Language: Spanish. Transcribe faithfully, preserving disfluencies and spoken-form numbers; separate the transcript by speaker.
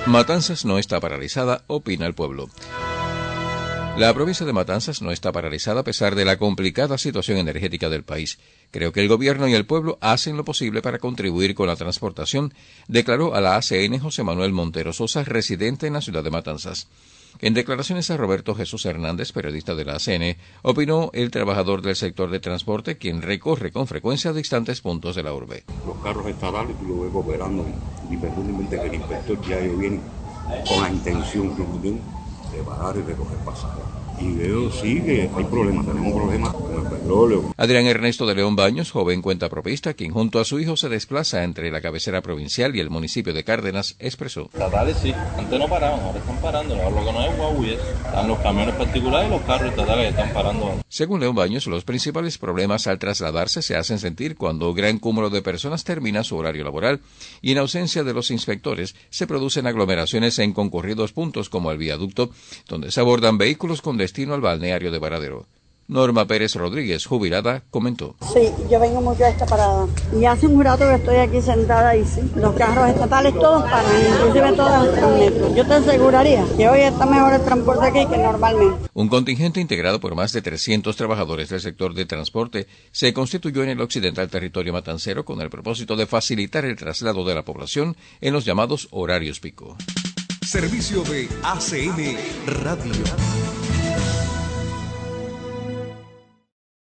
Speaker 1: Matanzas no está paralizada, opina el pueblo. La provincia de Matanzas no está paralizada a pesar de la complicada situación energética del país. Creo que el gobierno y el pueblo hacen lo posible para contribuir con la transportación, declaró a la A C N José Manuel Montero Sosa, residente en la ciudad de Matanzas. En declaraciones a Roberto Jesús Hernández, periodista de la A C N, opinó el trabajador del sector de transporte, quien recorre con frecuencia distantes puntos de la urbe.
Speaker 2: Los carros estatales, tú lo ves operando, independientemente que el inspector diario viene con la intención de parar y recoger pasajes. Y veo, sí, que hay problemas, tenemos problemas con el petróleo.
Speaker 1: Adrián Ernesto de León Baños, joven cuentapropista, quien junto a su hijo se desplaza entre la cabecera provincial y el municipio de Cárdenas, expresó.
Speaker 3: Estatales sí, antes no paraban, ahora están parando, lo que no es guau y eso. Están los camiones particulares y los carros estatales que están parando.
Speaker 1: Según León Baños, los principales problemas al trasladarse se hacen sentir cuando un gran cúmulo de personas termina su horario laboral y en ausencia de los inspectores se producen aglomeraciones en concurridos puntos como el viaducto, donde se abordan vehículos con destino al balneario de Varadero. Norma Pérez Rodríguez, jubilada, comentó.
Speaker 4: Sí, yo vengo mucho a esta parada. Y hace un rato que estoy aquí sentada y sí, los carros estatales todos paran, inclusive todos los Transmetro. Yo te aseguraría que hoy está mejor el transporte aquí que normalmente.
Speaker 1: Un contingente integrado por más de trescientos trabajadores del sector de transporte se constituyó en el occidental territorio matancero con el propósito de facilitar el traslado de la población en los llamados horarios pico.
Speaker 5: Servicio de A C N Radio.